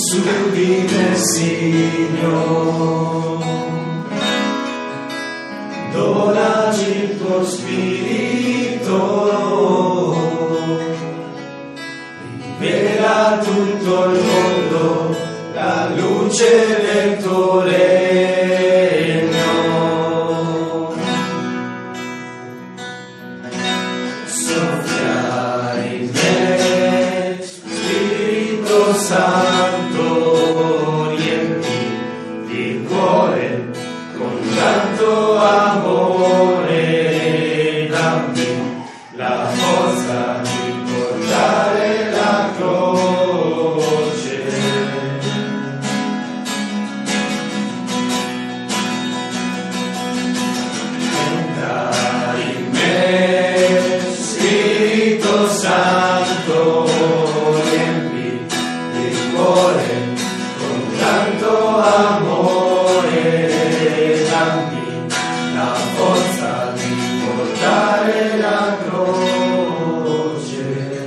su di te, Signore, donaci il tuo Spirito, rivela tutto il mondo la luce del tuo regno. Soffia in me, Spirito Santo, riempi il cuore con tanto amore, dammi la forza di portare la croce. Entra in me, Spirito Santo, riempi il cuore con tanto amore, dammi la forza di portare la croce.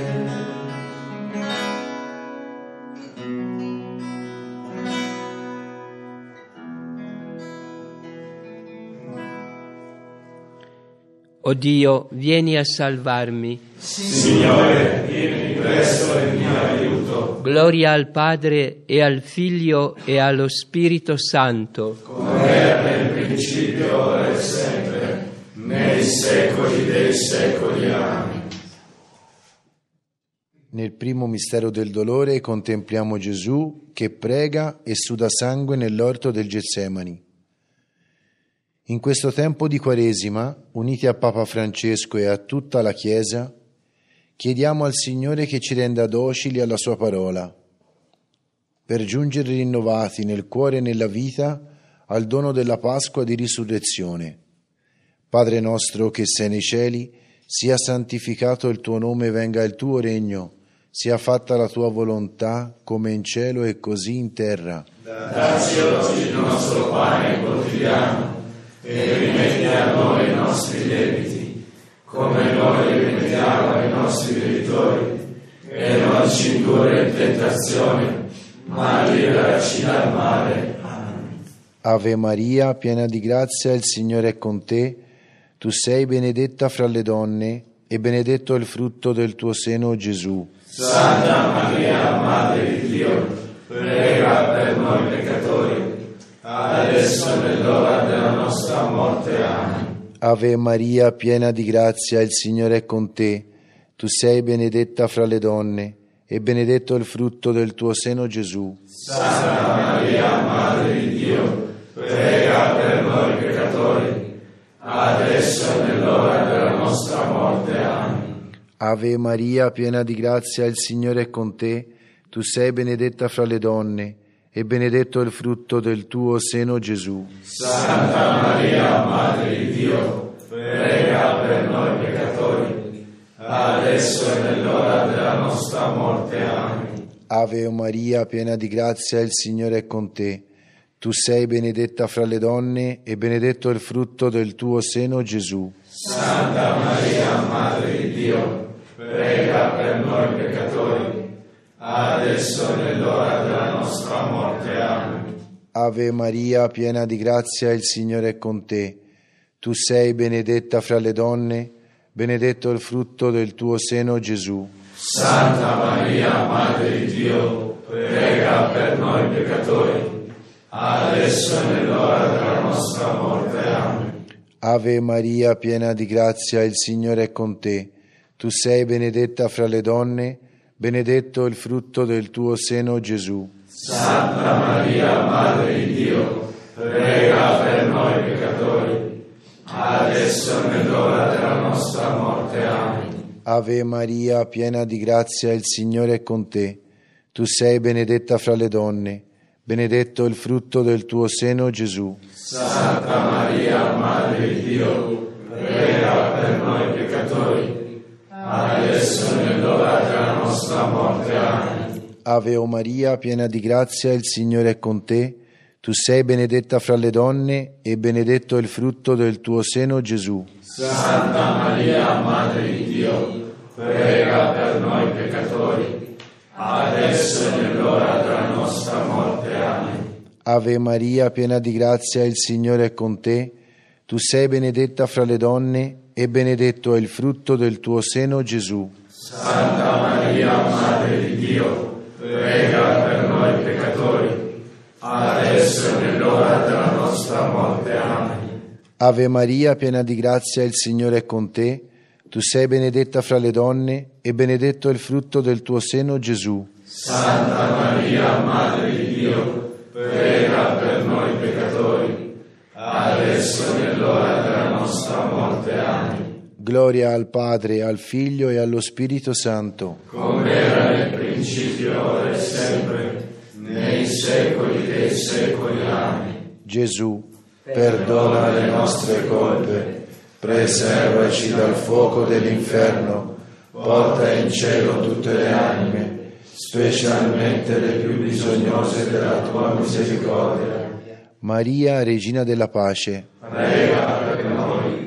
O Dio, vieni a salvarmi. Signore, vieni presto in mio aiuto. Gloria al Padre e al Figlio e allo Spirito Santo. Come era nel principio, ora e sempre, nei secoli dei secoli. Amen. Nel primo mistero del dolore contempliamo Gesù che prega e suda sangue nell'orto del Getsemani. In questo tempo di Quaresima, uniti a Papa Francesco e a tutta la Chiesa, chiediamo al Signore che ci renda docili alla Sua parola, per giungere rinnovati nel cuore e nella vita al dono della Pasqua di risurrezione. Padre nostro che sei nei cieli, sia santificato il tuo nome, venga il tuo regno, sia fatta la tua volontà, come in cielo e così in terra. Dacci oggi il nostro pane quotidiano, e rimetti a noi i nostri debiti, come noi rimettiamo ai nostri debitori, e non ci indurre in tentazione, ma liberaci dal male. Amen. Ave Maria, piena di grazia, il Signore è con te. Tu sei benedetta fra le donne, e benedetto è il frutto del tuo seno, Gesù. Santa Maria, Madre di Dio, prega per noi peccatori, adesso è nell'ora della nostra morte. Amen. Ave Maria, piena di grazia, il Signore è con te. Tu sei benedetta fra le donne, e benedetto è il frutto del tuo seno, Gesù. Santa Maria, Madre di Dio, prega per noi peccatori, adesso è nell'ora della nostra morte. Amen. Ave Maria, piena di grazia, il Signore è con te. Tu sei benedetta fra le donne, e benedetto è il frutto del tuo seno, Gesù. Santa Maria, Madre di Dio, prega per noi peccatori, adesso è nell'ora della nostra morte. Amen. Ave Maria, piena di grazia, il Signore è con te. Tu sei benedetta fra le donne, e benedetto è il frutto del tuo seno, Gesù. Santa Maria, Madre di Dio, prega per noi peccatori, adesso è nell'ora della nostra morte. Amen. Ave Maria, piena di grazia, il Signore è con te. Tu sei benedetta fra le donne, benedetto è il frutto del tuo seno, Gesù. Santa Maria, Madre di Dio, prega per noi peccatori, adesso è nell'ora della nostra morte. Amen. Ave Maria, piena di grazia, il Signore è con te. Tu sei benedetta fra le donne, benedetto è il frutto del tuo seno, Gesù. Santa Maria, Madre di Dio, prega per noi peccatori, adesso è nell'ora della nostra morte. Amen. Ave Maria, piena di grazia, il Signore è con te. Tu sei benedetta fra le donne, benedetto è il frutto del tuo seno, Gesù. Santa Maria, Madre di Dio, prega per noi peccatori, adesso è nell'ora della nostra morte. Amen. Ave Maria, piena di grazia, il Signore è con te. Tu sei benedetta fra le donne, e benedetto è il frutto del tuo seno, Gesù. Santa Maria, Madre di Dio, prega per noi peccatori, adesso è nell'ora della nostra Ave Maria, piena di grazia, il Signore è con te. Tu sei benedetta fra le donne e benedetto è il frutto del tuo seno, Gesù. Santa Maria, Madre di Dio, prega per noi peccatori, adesso e nell'ora della nostra morte. Amen. Ave Maria, piena di grazia, il Signore è con te. Tu sei benedetta fra le donne e benedetto è il frutto del tuo seno, Gesù. Santa Maria, Madre di Dio, prega per noi peccatori, adesso e nell'ora della nostra morte. Amen. Gloria al Padre, al Figlio e allo Spirito Santo. Come era nel principio, ora e sempre, nei secoli dei secoli. Amen. Gesù, Perdona le nostre colpe, preservaci dal fuoco dell'inferno, porta in cielo tutte le anime, specialmente le più bisognose della tua misericordia. Maria, Regina della Pace, Prega per noi.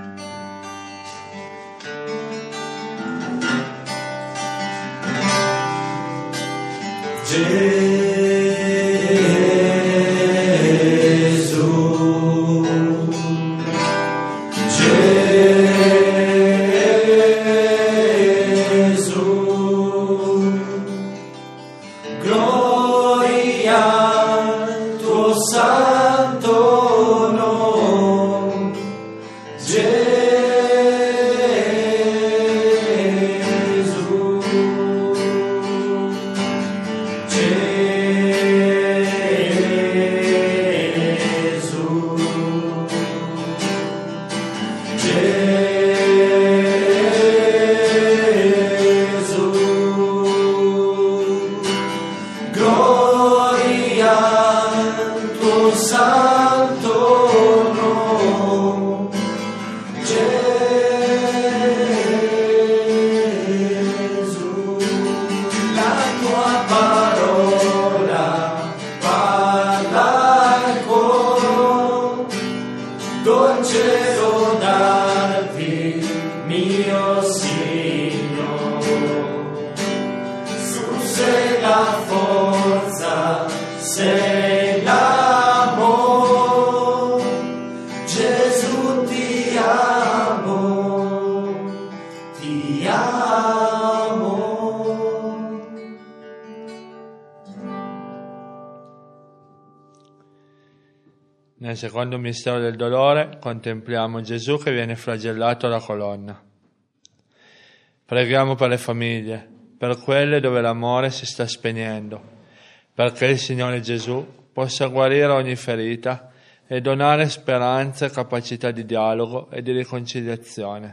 Nel secondo mistero del dolore contempliamo Gesù che viene flagellato alla colonna. Preghiamo per le famiglie, per quelle dove l'amore si sta spegnendo, perché il Signore Gesù possa guarire ogni ferita e donare speranza e capacità di dialogo e di riconciliazione.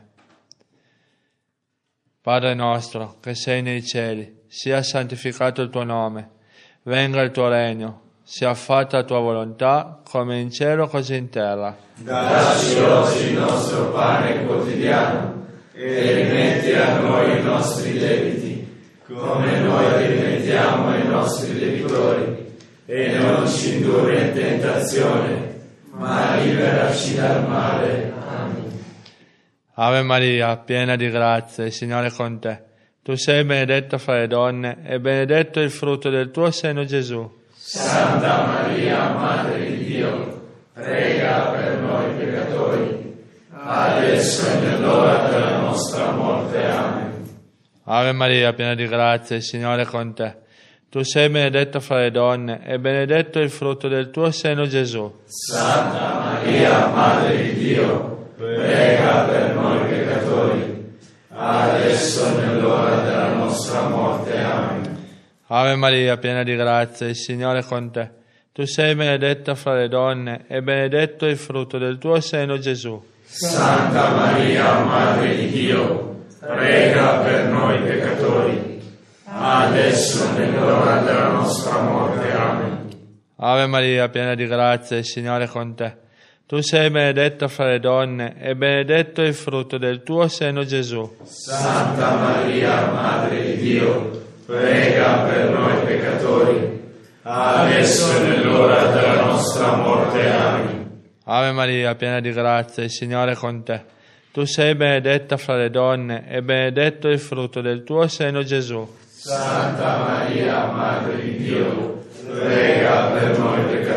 Padre nostro, che sei nei cieli, sia santificato il tuo nome, venga il tuo regno, sia fatta la tua volontà, come in cielo così in terra. Dacci oggi il nostro pane quotidiano e rimetti a noi i nostri debiti, come noi rimettiamo ai nostri debitori, e non ci indurre in tentazione, ma liberaci dal male. Amen. Ave Maria, piena di grazia, il Signore è con te. Tu sei benedetta fra le donne e benedetto il frutto del tuo seno, Gesù. Santa Maria, Madre di Dio, prega per noi peccatori, adesso e nell'ora della nostra morte. Amen. Ave Maria, piena di grazia, il Signore è con te. Tu sei benedetta fra le donne e benedetto il frutto del tuo seno, Gesù. Santa Maria, Madre di Dio, prega per noi peccatori, adesso e nell'ora della nostra morte. Amen. Ave Maria, piena di grazia, il Signore è con te. Tu sei benedetta fra le donne e benedetto il frutto del tuo seno, Gesù. Santa Maria, Madre di Dio, prega per noi peccatori, adesso e nell'ora della nostra morte. Amen. Ave Maria, piena di grazia, il Signore è con te. Tu sei benedetta fra le donne e benedetto il frutto del tuo seno, Gesù. Santa Maria, Madre di Dio, prega per noi peccatori, adesso e nell'ora della nostra morte. Amen. Ave Maria, piena di grazia, il Signore è con te. Tu sei benedetta fra le donne e benedetto il frutto del tuo seno, Gesù. Santa Maria, Madre di Dio, prega per noi peccatori,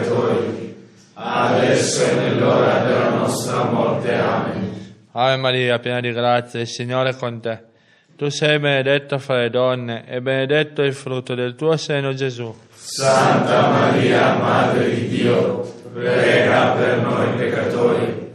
adesso e nell'ora della nostra morte. Amen. Ave Maria, piena di grazia, il Signore è con te. Tu sei benedetta fra le donne e benedetto il frutto del tuo seno, Gesù. Santa Maria, Madre di Dio, prega per noi peccatori,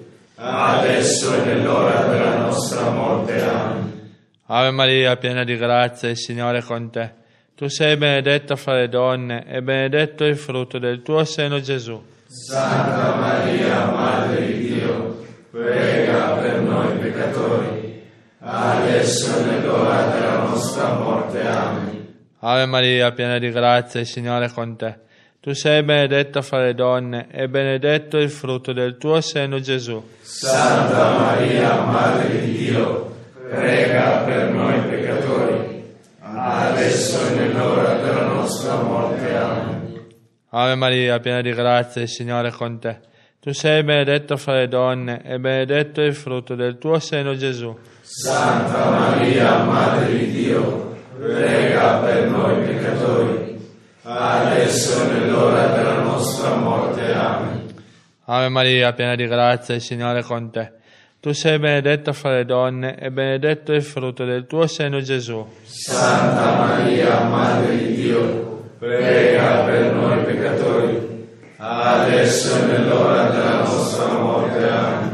adesso e nell'ora della nostra morte. Amen. Ave Maria, piena di grazia, il Signore è con te. Tu sei benedetta fra le donne e benedetto il frutto del tuo seno, Gesù. Santa Maria, Madre di Dio, prega per noi peccatori, adesso e nell'ora della nostra morte. Amen. Ave Maria, piena di grazia, il Signore è con te. Tu sei benedetta fra le donne e benedetto il frutto del tuo seno, Gesù. Santa Maria, Madre di Dio, prega per noi peccatori, adesso e nell'ora della nostra morte. Amen. Ave Maria, piena di grazia, il Signore è con te. Tu sei benedetta fra le donne e benedetto il frutto del tuo seno, Gesù. Santa Maria, Madre di Dio, prega per noi peccatori, adesso e nell'ora della nostra morte. Amen. Ave Maria, piena di grazia, il Signore è con te. Tu sei benedetta fra le donne e benedetto il frutto del tuo seno, Gesù. Santa Maria, Madre di Dio, prega per noi peccatori, adesso e nell'ora della nostra morte. Amen.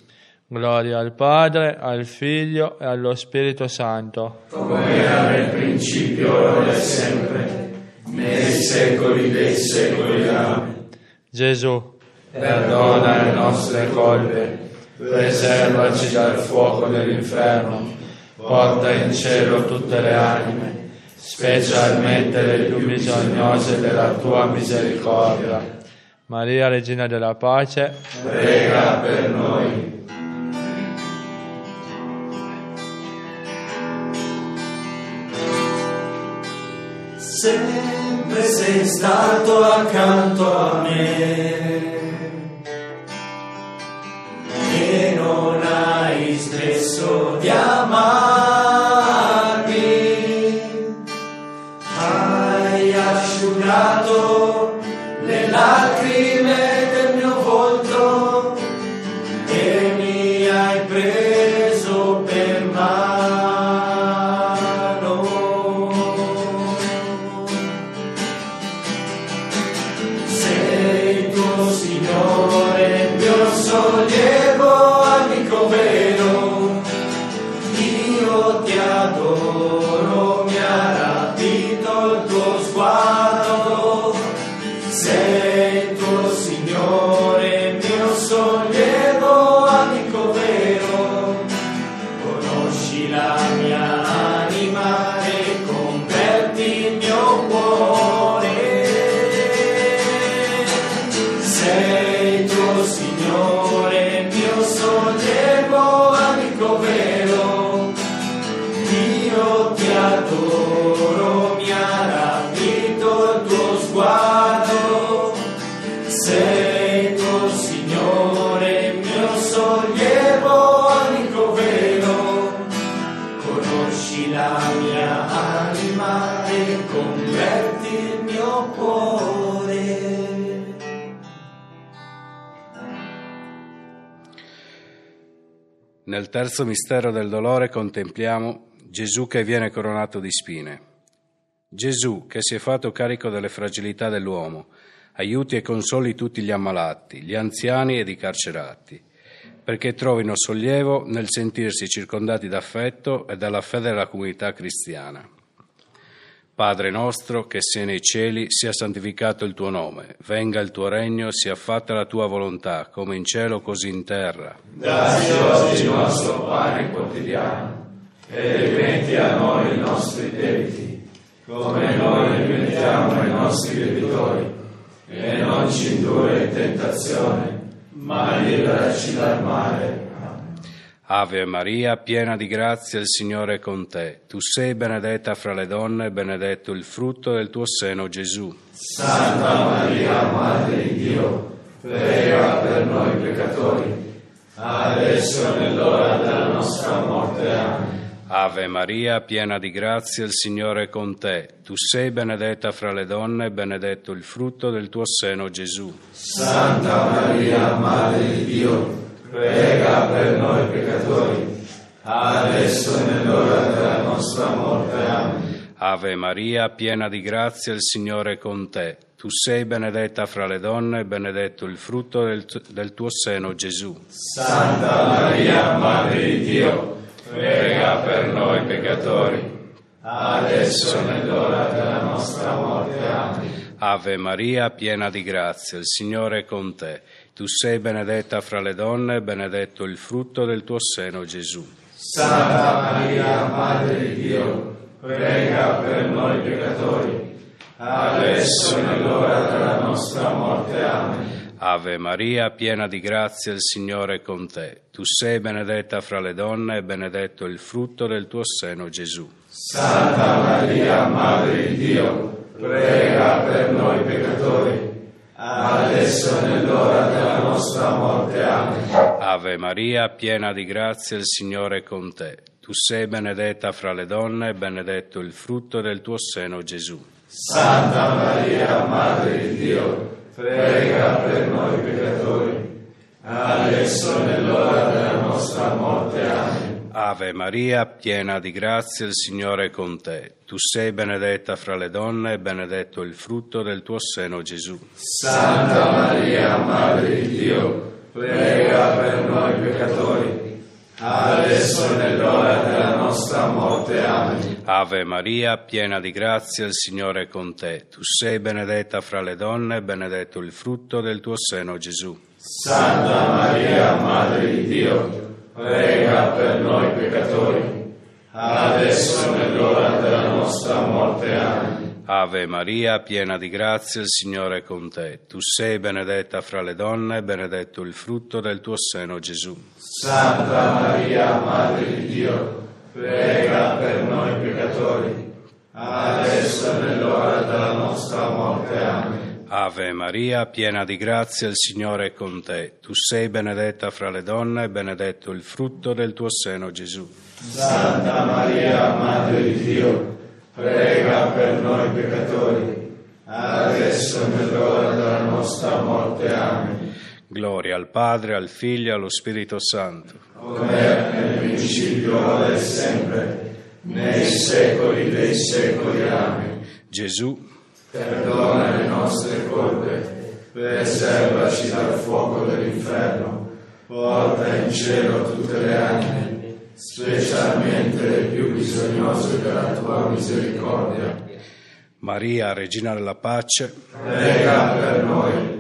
Gloria al Padre, al Figlio e allo Spirito Santo. Come era nel principio, ora e sempre, nei secoli dei secoli. Amen. Gesù, Perdona le nostre colpe, preservaci dal fuoco dell'inferno, porta in cielo tutte le anime, specialmente le più bisognose della tua misericordia. Maria, Regina della Pace, prega per noi. Sempre sei stato accanto a me e non hai smesso di amarmi, hai asciugato le lacrime del mio volto e mi hai preso per mano. Sei tuo Signore, mio sollievo, amico vero, io ti adoro, mi ha rapito il tuo sguardo. Sei tuo Signore, mio sollievo, amico vero, conosci la mia anima e converti il mio cuore. Sei tuo Signore, mio sollievo, amico vero, io ti adoro, mi ha rapito il tuo sguardo. Sei tuo Signore, mio sollievo, amico vero, conosci la mia anima e converti il mio cuore. Nel terzo mistero del dolore contempliamo Gesù che viene coronato di spine. Gesù che si è fatto carico delle fragilità dell'uomo, aiuti e consoli tutti gli ammalati, gli anziani ed i carcerati, perché trovino sollievo nel sentirsi circondati d'affetto e dalla fede della comunità cristiana. Padre nostro che sei nei cieli, sia santificato il tuo nome, venga il tuo regno, sia fatta la tua volontà, come in cielo così in terra. Dacci oggi il nostro pane quotidiano e rimetti a noi i nostri debiti, come noi rimettiamo ai nostri debitori, e non ci indurre in tentazione, ma liberaci dal male. Ave Maria, piena di grazia, il Signore è con te. Tu sei benedetta fra le donne, benedetto il frutto del tuo seno, Gesù. Santa Maria, Madre di Dio, prega per noi peccatori, adesso e nell'ora della nostra morte. Amen. Ave Maria, piena di grazia, il Signore è con te. Tu sei benedetta fra le donne e benedetto il frutto del tuo seno, Gesù. Santa Maria, Madre di Dio, prega per noi peccatori, adesso e nell'ora della nostra morte. Amen. Ave Maria, piena di grazia, il Signore è con te. Tu sei benedetta fra le donne e benedetto il frutto del tuo seno, Gesù. Santa Maria, Madre di Dio, prega per noi peccatori, adesso e nell'ora della nostra morte. Amen. Ave Maria, piena di grazia, il Signore è con te. Tu sei benedetta fra le donne e benedetto il frutto del tuo seno, Gesù. Santa Maria, Madre di Dio, prega per noi peccatori, adesso e nell'ora della nostra morte. Amen. Ave Maria, piena di grazia, il Signore è con te. Tu sei benedetta fra le donne e benedetto il frutto del tuo seno, Gesù. Santa Maria, Madre di Dio, prega per noi peccatori, adesso e nell'ora della nostra morte. Amen. Ave Maria, piena di grazia, il Signore è con te. Tu sei benedetta fra le donne e benedetto il frutto del tuo seno, Gesù. Santa Maria, Madre di Dio, prega per noi peccatori, adesso e nell'ora della nostra morte. Amen. Ave Maria, piena di grazia, il Signore è con te. Tu sei benedetta fra le donne e benedetto il frutto del tuo seno, Gesù. Santa Maria, Madre di Dio, prega per noi peccatori, adesso e nell'ora della nostra morte. Amen. Ave Maria, piena di grazia, il Signore è con te. Tu sei benedetta fra le donne e benedetto il frutto del tuo seno, Gesù. Santa Maria, Madre di Dio, prega per noi peccatori, adesso e nell'ora della nostra morte. Amen. Ave Maria, piena di grazia, il Signore è con te. Tu sei benedetta fra le donne e benedetto il frutto del tuo seno, Gesù. Santa Maria, Madre di Dio, prega per noi peccatori, adesso e nell'ora della nostra morte. Amen. Ave Maria, piena di grazia, il Signore è con te. Tu sei benedetta fra le donne e benedetto il frutto del tuo seno, Gesù. Santa Maria, Madre di Dio, prega per noi peccatori, adesso e nell'ora della nostra morte. Amen. Gloria al Padre, al Figlio e allo Spirito Santo. Come era nel principio, ora e sempre, nei secoli dei secoli. Amen. Gesù, perdona le nostre colpe, preservaci dal fuoco dell'inferno, porta in cielo tutte le anime, specialmente le più bisognose della tua misericordia. Maria, Regina della Pace, prega per noi.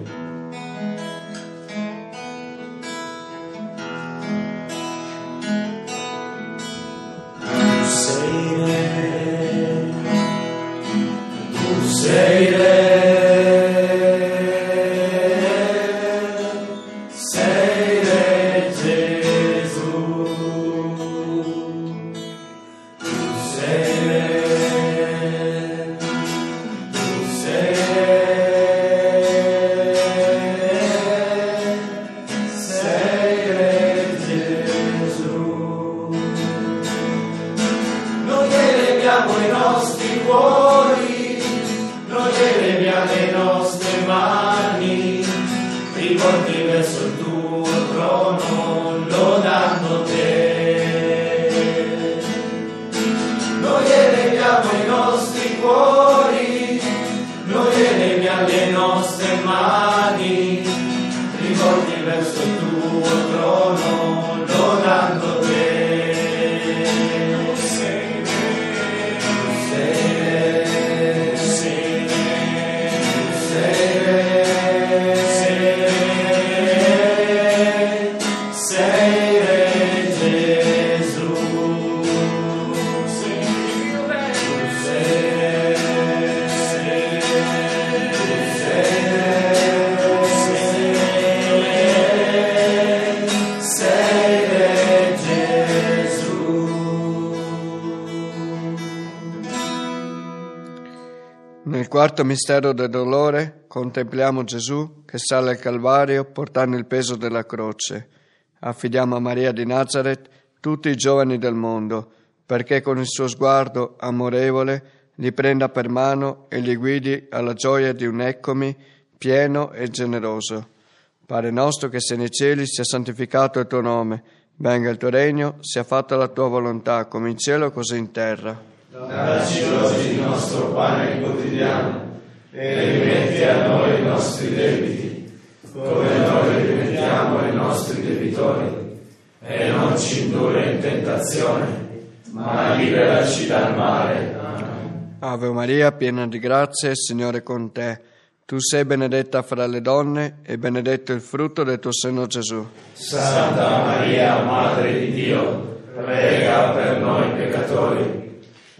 Sei Re Gesù, sei Re, sei Re Gesù. Noi eleviamo i nostri cuori, noi eleviamo le nostre mani, rivolti verso il tuo trono, lodando te. Noi eleviamo i nostri cuori, noi eleviamo le nostre mani, rivolti verso il tuo trono, lodando te. Nel quarto mistero del dolore contempliamo Gesù che sale al Calvario portando il peso della croce. Affidiamo a Maria di Nazaret tutti i giovani del mondo perché con il suo sguardo amorevole li prenda per mano e li guidi alla gioia di un eccomi pieno e generoso. Padre nostro che sei nei cieli, sia santificato il tuo nome, venga il tuo regno, sia fatta la tua volontà, come in cielo così in terra. Dacci oggi il nostro pane quotidiano e rimetti a noi i nostri debiti, come noi rimettiamo ai nostri debitori, e non ci indurre in tentazione, ma liberaci dal male. Amen. Ave Maria, piena di grazia, il Signore è con te. Tu sei benedetta fra le donne e benedetto il frutto del tuo seno, Gesù. Santa Maria, Madre di Dio, prega per noi peccatori,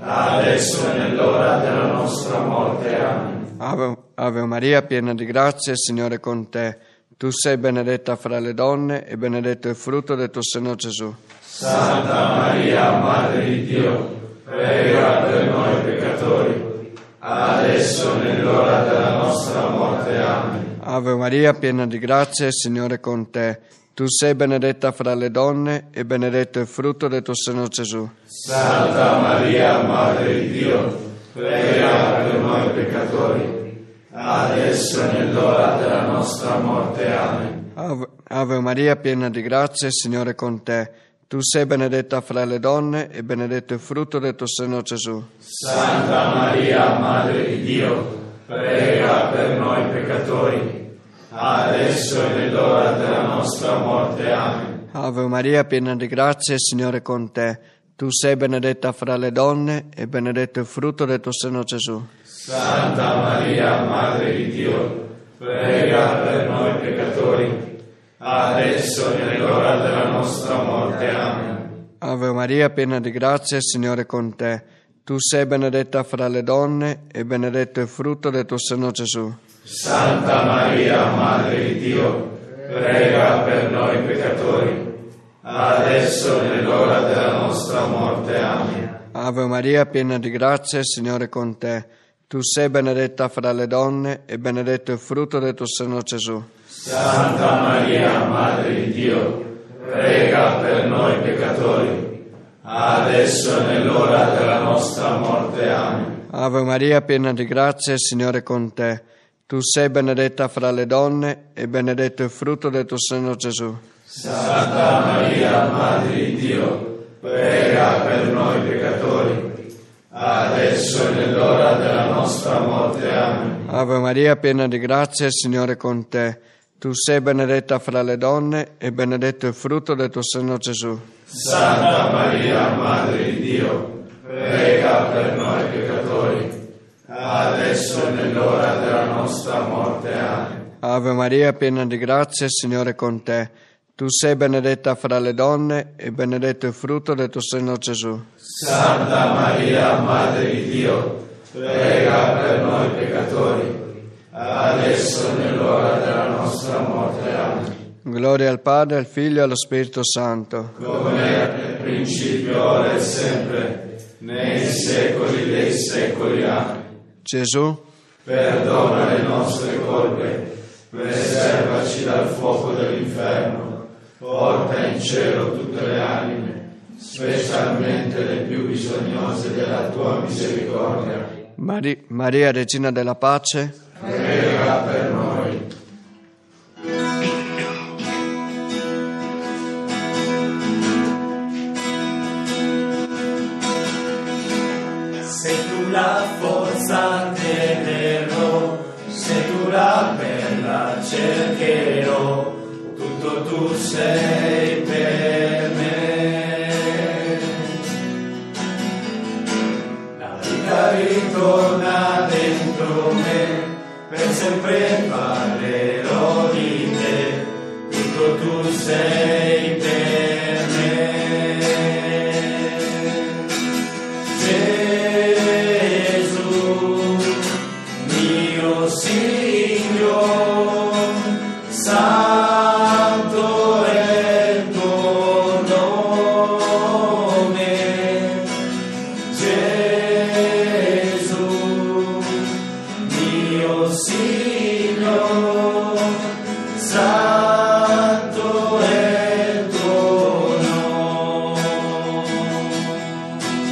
adesso e nell'ora della nostra morte. Amen. Ave Maria, piena di grazia, il Signore è con te. Tu sei benedetta fra le donne e benedetto il frutto del tuo seno, Gesù. Santa Maria, Madre di Dio, prega per noi peccatori, adesso e nell'ora della nostra morte. Amen. Ave Maria, piena di grazia, il Signore è con te. Tu sei benedetta fra le donne e benedetto il frutto del tuo seno, Gesù. Santa Maria, Madre di Dio, prega per noi peccatori, adesso e nell'ora della nostra morte. Amen. Ave Maria, piena di grazia, il Signore è con te. Tu sei benedetta fra le donne e benedetto il frutto del tuo seno, Gesù. Santa Maria, Madre di Dio, prega per noi peccatori, adesso e nell'ora della nostra morte. Amen. Ave Maria, piena di grazia, il Signore è con te. Tu sei benedetta fra le donne e benedetto il frutto del tuo seno, Gesù. Santa Maria, Madre di Dio, prega per noi peccatori, adesso e nell'ora della nostra morte. Amen. Ave Maria, piena di grazia, il Signore è con te. Tu sei benedetta fra le donne e benedetto il frutto del tuo seno, Gesù. Santa Maria, Madre di Dio, prega per noi peccatori, adesso e nell'ora della nostra morte. Amen. Ave Maria, piena di grazia, il Signore è con te. Tu sei benedetta fra le donne e benedetto il frutto del tuo seno, Gesù. Santa Maria, Madre di Dio, prega per noi peccatori, adesso e nell'ora della nostra morte. Amen. Ave Maria, piena di grazia, il Signore è con te. Tu sei benedetta fra le donne e benedetto il frutto del tuo seno, Gesù. Santa Maria, Madre di Dio, prega per noi peccatori, adesso e nell'ora della nostra morte. Amen. Ave Maria, piena di grazia, il Signore è con te. Tu sei benedetta fra le donne e benedetto il frutto del tuo seno, Gesù. Santa Maria, Madre di Dio, prega per noi peccatori, adesso e nell'ora della nostra morte. Amen. Ave Maria, piena di grazia, il Signore è con te. Tu sei benedetta fra le donne e benedetto il frutto del tuo seno, Gesù. Santa Maria, Madre di Dio, prega per noi peccatori, adesso e nell'ora della nostra morte. Amen. Gloria al Padre, al Figlio e allo Spirito Santo. Come nel principio, ora e sempre, nei secoli dei secoli. Amen. Gesù, perdona le nostre colpe, preservaci dal fuoco dell'inferno, porta in cielo tutte le anime, specialmente le più bisognose della tua misericordia. Maria, Regina della Pace, prega per noi. Sei tu la forza che verrò, sei tu la perla cercherò, tutto tu sei per me. La vita ritorna dentro me, per sempre parlerò di te, tutto tu sei per me. Signor, santo è il tuo nome, Gesù, mio Signor, santo è il tuo nome.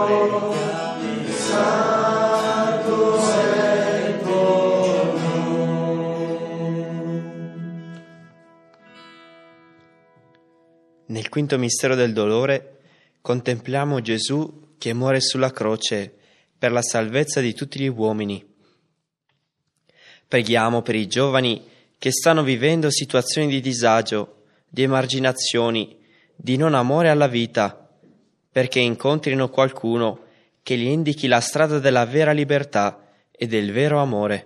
Santo è il tuo nome. Nel quinto mistero del dolore contempliamo Gesù che muore sulla croce per la salvezza di tutti gli uomini. Preghiamo per i giovani che stanno vivendo situazioni di disagio, di emarginazioni, di non amore alla vita, perché incontrino qualcuno che gli indichi la strada della vera libertà e del vero amore.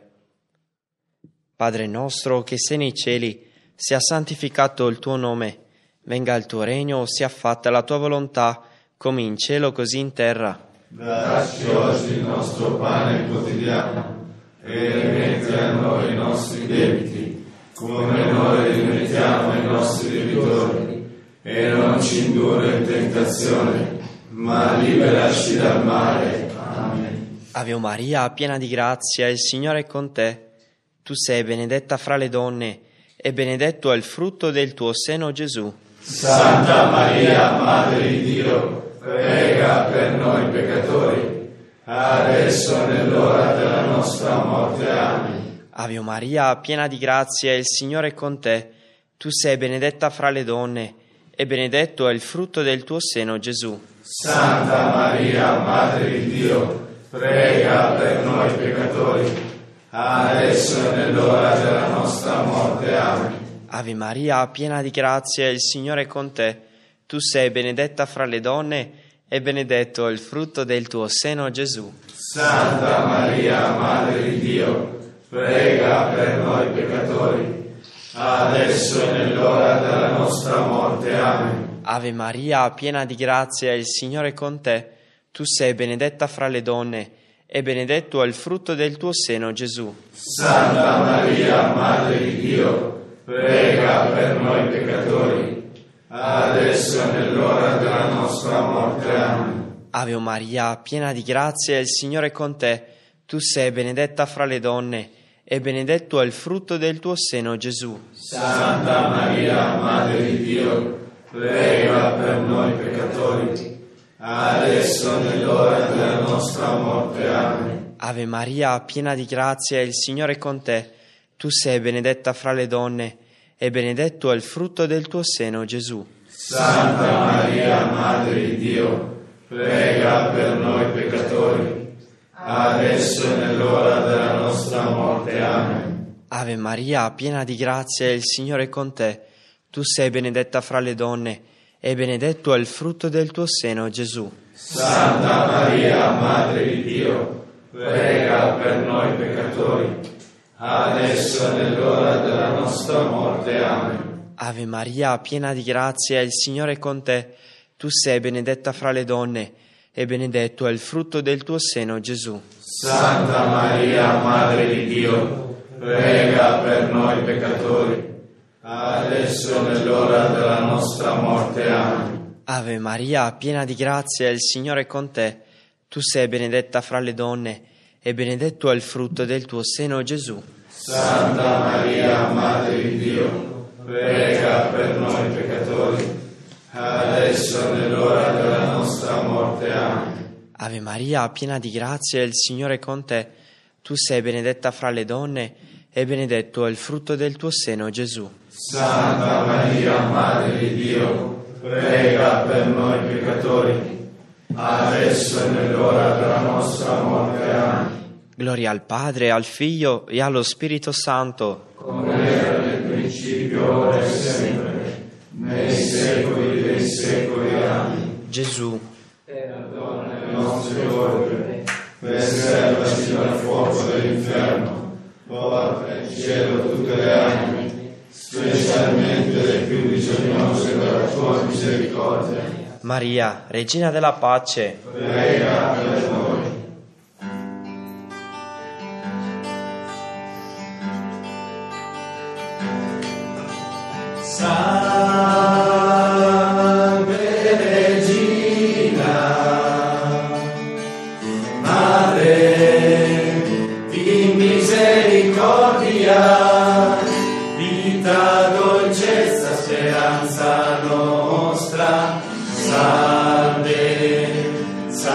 Padre nostro che sei nei cieli, sia santificato il tuo nome, venga il tuo regno, sia fatta la tua volontà, come in cielo così in terra. Dacci oggi il nostro pane quotidiano e rimetti a noi i nostri debiti, come noi rimettiamo ai nostri debitori, e non ci indurre in tentazione, ma liberaci dal male. Amen. Ave Maria, piena di grazia, il Signore è con te. Tu sei benedetta fra le donne, e benedetto è il frutto del tuo seno, Gesù. Santa Maria, Madre di Dio, prega per noi peccatori, adesso è nell'ora della nostra morte. Amen. Ave Maria, piena di grazia, il Signore è con te. Tu sei benedetta fra le donne, e benedetto è il frutto del tuo seno, Gesù. Santa Maria, Madre di Dio, prega per noi peccatori, adesso è nell'ora della nostra morte. Amen. Ave Maria, piena di grazia, il Signore è con te. Tu sei benedetta fra le donne, e benedetto è il frutto del tuo seno, Gesù. Santa Maria, Madre di Dio, prega per noi peccatori, adesso è nell'ora della nostra morte. Amen. Ave Maria, piena di grazia, il Signore è con te. Tu sei benedetta fra le donne, e benedetto è il frutto del tuo seno, Gesù. Santa Maria, Madre di Dio, prega per noi peccatori, adesso è nell'ora della nostra morte. Amen. Ave Maria, piena di grazia, il Signore è con te. Tu sei benedetta fra le donne, e benedetto è il frutto del tuo seno, Gesù. Santa Maria, Madre di Dio, prega per noi peccatori, adesso è nell'ora della nostra morte. Amen. Ave Maria, piena di grazia, il Signore è con te. Tu sei benedetta fra le donne, e benedetto è il frutto del tuo seno, Gesù. Santa Maria, Madre di Dio, prega per noi peccatori, adesso è nell'ora della nostra morte. Amen. Ave Maria, piena di grazia, il Signore è con te. Tu sei benedetta fra le donne, e benedetto è il frutto del tuo seno, Gesù. Santa Maria, Madre di Dio, prega per noi peccatori, adesso è nell'ora della nostra morte. Amen. Ave Maria, piena di grazia, il Signore è con te. Tu sei benedetta fra le donne, e benedetto è il frutto del tuo seno, Gesù. Santa Maria, Madre di Dio, prega per noi peccatori, adesso è nell'ora della nostra morte. Amen. Ave Maria, piena di grazia, il Signore è con te. Tu sei benedetta fra le donne, e benedetto è il frutto del tuo seno, Gesù. Santa Maria, Madre di Dio, prega per noi peccatori, adesso è nell'ora della nostra morte. Amen. Ave Maria, piena di grazia, il Signore è con te. Tu sei benedetta fra le donne, e benedetto è il frutto del tuo seno, Gesù. Santa Maria, Madre di Dio, prega per noi peccatori, adesso è nell'ora della nostra morte. Amen. Gloria al Padre, al Figlio e allo Spirito Santo, come era nel principio, ora e sempre, nei secoli dei secoli. Amen. Gesù, perdona le nostre colpe, preservaci dal fuoco dell'inferno, porta in cielo tutte le anime, specialmente le più bisognose della tua misericordia. Maria, Regina della Pace, Prega per noi. Salve Regina, Madre di misericordia, vita, dolcezza, speranza nostra. Salve, salve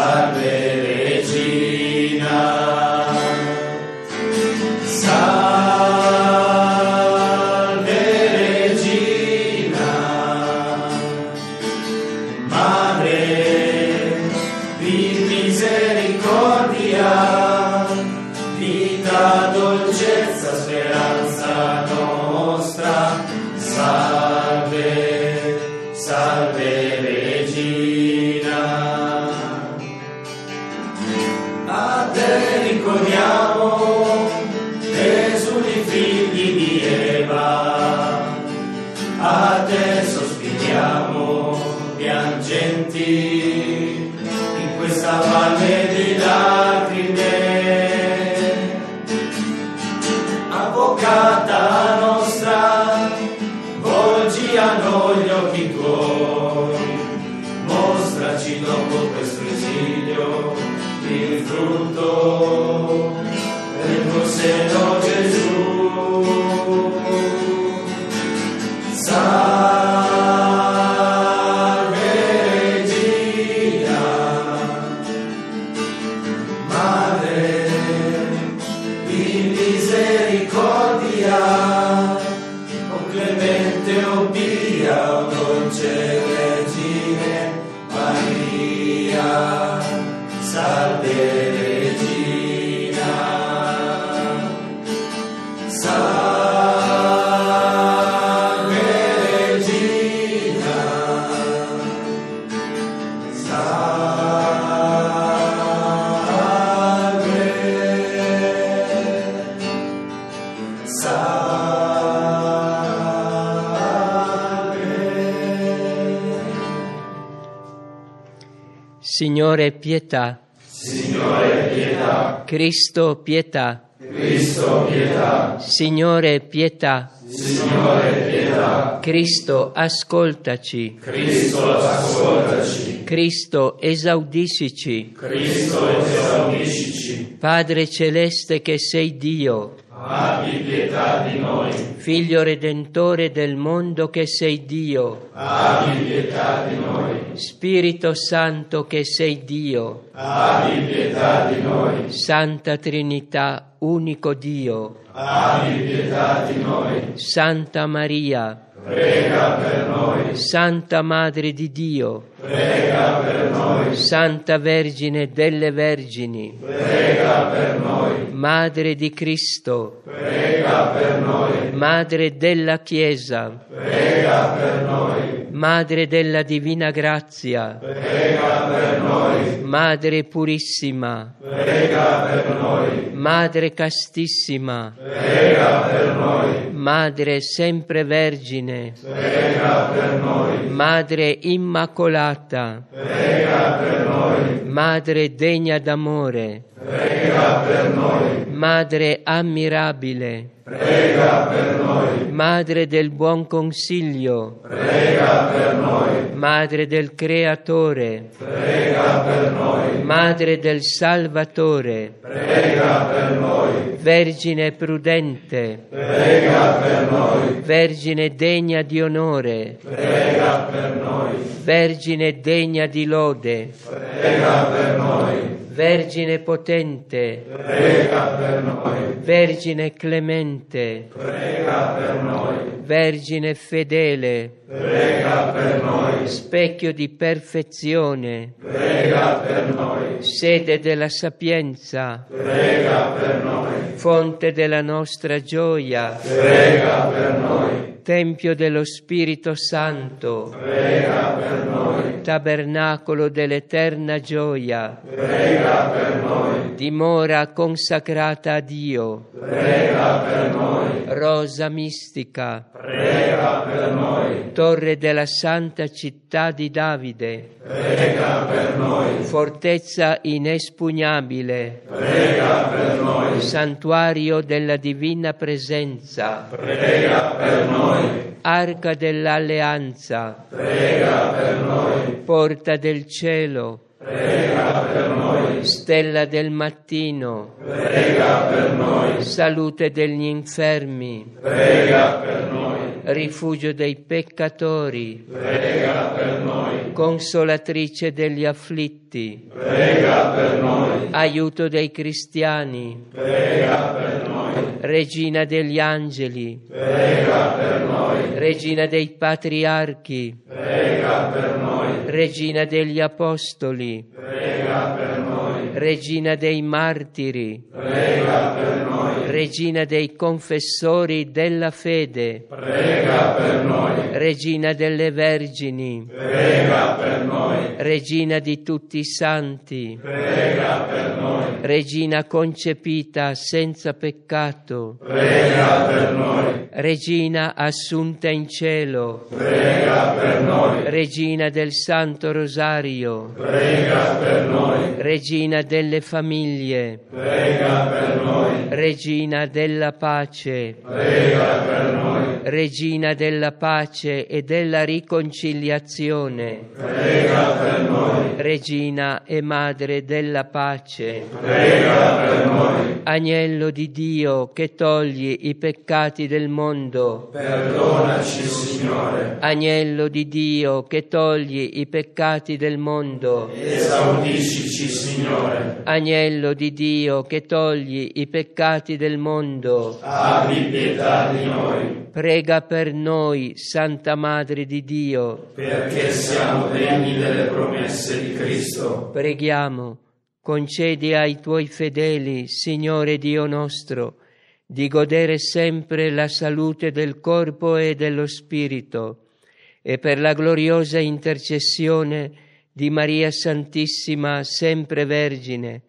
Signore, pietà. Signore, pietà. Cristo, pietà. Cristo, pietà. Signore, pietà. Signore, pietà. Cristo, ascoltaci. Cristo, ascoltaci. Cristo, esaudiscici. Cristo, esaudiscici. Padre celeste che sei Dio, abbi pietà di noi. Figlio redentore del mondo che sei Dio, abbi pietà di noi. Spirito Santo che sei Dio, abbi pietà di noi. Santa Trinità, unico Dio, abbi pietà di noi. Santa Maria, prega per noi. Santa Madre di Dio, prega per noi. Santa Vergine delle Vergini, prega per noi. Madre di Cristo, prega per noi. Madre della Chiesa, prega per noi. Madre della Divina Grazia, prega per noi. Madre purissima, prega per noi. Madre castissima, prega per noi. Madre sempre Vergine, prega per noi. Madre immacolata, prega per noi. Madre degna d'amore, prega per noi. Madre ammirabile, prega per noi. Madre del buon consiglio, prega per noi. Madre del Creatore, prega per noi. Madre del Salvatore, prega per noi. Vergine prudente, prega per noi. Vergine degna di onore, prega per noi. Vergine degna di lode, prega per noi. Vergine potente, prega per noi. Vergine clemente, prega per noi. Vergine fedele, prega per noi. specchio di perfezione, prega per noi. sede della sapienza, prega per noi. fonte della nostra gioia, prega per noi. Tempio dello Spirito Santo, prega per noi. Tabernacolo dell'eterna gioia, prega per noi. Dimora consacrata a Dio, prega per noi. Rosa mistica, prega per noi. Torre della santa città di Davide, prega per noi. Fortezza inespugnabile, prega per noi. Santuario della divina presenza, prega per noi. Arca dell'alleanza, prega per noi. Porta del cielo, prega per noi. Stella del mattino, prega per noi. Salute degli infermi, prega per noi. Rifugio dei peccatori, prega per noi. Consolatrice degli afflitti, Prega per noi. Aiuto dei cristiani, Prega per noi. Regina degli angeli, Prega per noi. Regina dei patriarchi, Prega per noi. Regina degli apostoli, Prega per noi. Regina dei martiri, Prega per noi. Regina dei confessori della fede, Prega per noi. Regina delle vergini, Prega per noi. Regina di tutti i santi, Prega per noi. Regina concepita senza peccato, Prega per noi. Regina assunta in cielo, Prega per noi. Regina del Santo Rosario, Prega per noi. Regina delle famiglie, Prega per noi. Regina della pace, Prega per noi. Regina della pace e della riconciliazione, Prega per noi. Regina e Madre della pace, Prega per noi. Agnello di Dio che togli i peccati del mondo, Perdonaci, Signore. Agnello di Dio che togli i peccati del mondo, Esaudiscici, Signore. Agnello di Dio che togli i peccati del mondo, Abbi pietà di noi, prega per noi, Santa Madre di Dio. perché siamo degni delle promesse di Cristo. Preghiamo, concedi ai tuoi fedeli, Signore Dio nostro, di godere sempre la salute del corpo e dello spirito, e per la gloriosa intercessione di Maria Santissima, sempre Vergine,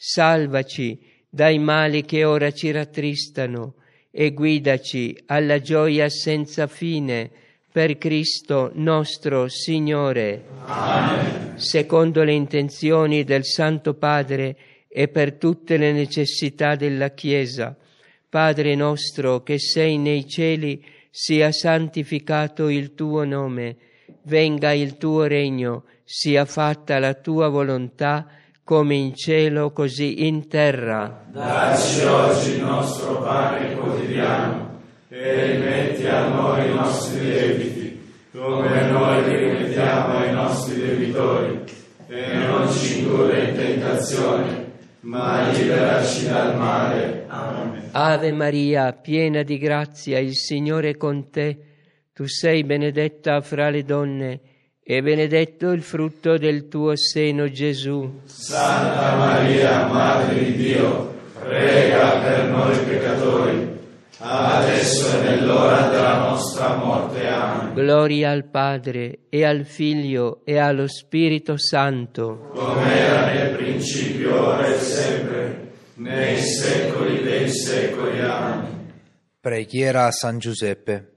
salvaci dai mali che ora ci rattristano e guidaci alla gioia senza fine per Cristo nostro Signore. Amen. Secondo le intenzioni del Santo Padre e per tutte le necessità della Chiesa, Padre nostro che sei nei cieli, sia santificato il tuo nome, venga il tuo regno, sia fatta la tua volontà, come in cielo così in terra. Dacci oggi il nostro pane quotidiano e rimetti a noi i nostri debiti, come noi li rimettiamo ai nostri debitori, e non ci indurre in tentazione, ma liberaci dal male. Amen. Ave Maria, piena di grazia, il Signore è con te. Tu sei benedetta fra le donne, e benedetto il frutto del tuo seno, Gesù. Santa Maria, Madre di Dio, prega per noi peccatori, adesso e nell'ora della nostra morte. Amen. Gloria al Padre, e al Figlio, e allo Spirito Santo. Come era nel principio, ora e sempre, nei secoli dei secoli. Amen. Preghiera a San Giuseppe.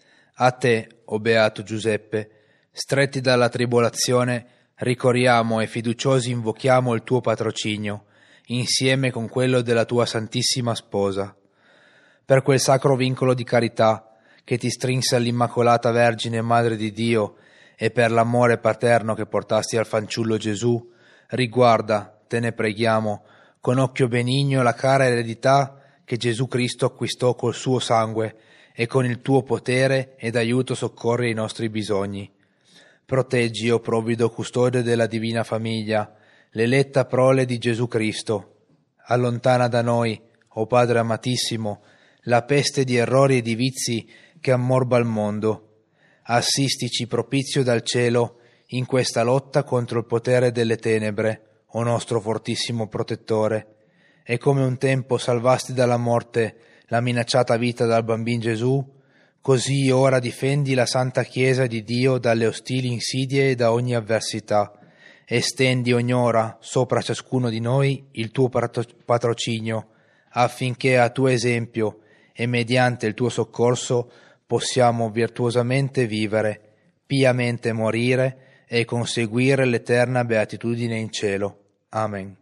A te, o beato Giuseppe, stretti dalla tribolazione, ricorriamo e fiduciosi invochiamo il tuo patrocinio, insieme con quello della tua Santissima Sposa. Per quel sacro vincolo di carità che ti strinse all'Immacolata Vergine Madre di Dio e per l'amore paterno che portasti al fanciullo Gesù, riguarda, te ne preghiamo, con occhio benigno la cara eredità che Gesù Cristo acquistò col suo sangue e con il tuo potere ed aiuto soccorri i nostri bisogni. Proteggi, o provvido custode della divina famiglia, l'eletta prole di Gesù Cristo. Allontana da noi, o Padre amatissimo, la peste di errori e di vizi che ammorba il mondo. Assistici propizio dal cielo in questa lotta contro il potere delle tenebre, o nostro fortissimo protettore. E come un tempo salvasti dalla morte la minacciata vita dal bambin Gesù, così ora difendi la Santa Chiesa di Dio dalle ostili insidie e da ogni avversità. Estendi ognora sopra ciascuno di noi il tuo patrocinio, affinché a tuo esempio e mediante il tuo soccorso possiamo virtuosamente vivere, piamente morire e conseguire l'eterna beatitudine in cielo. Amen.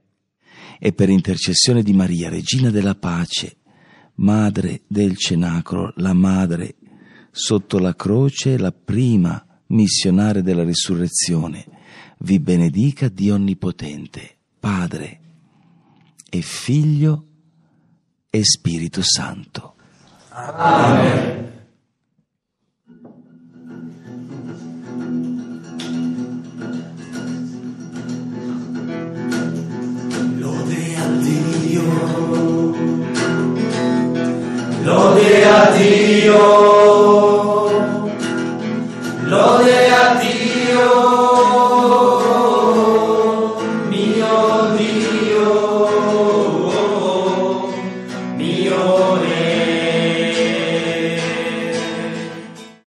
E per intercessione di Maria, Regina della Pace, Madre del Cenacolo, la Madre sotto la croce, la prima missionaria della risurrezione, vi benedica Dio Onnipotente, Padre e Figlio e Spirito Santo. Amen. Lode a Dio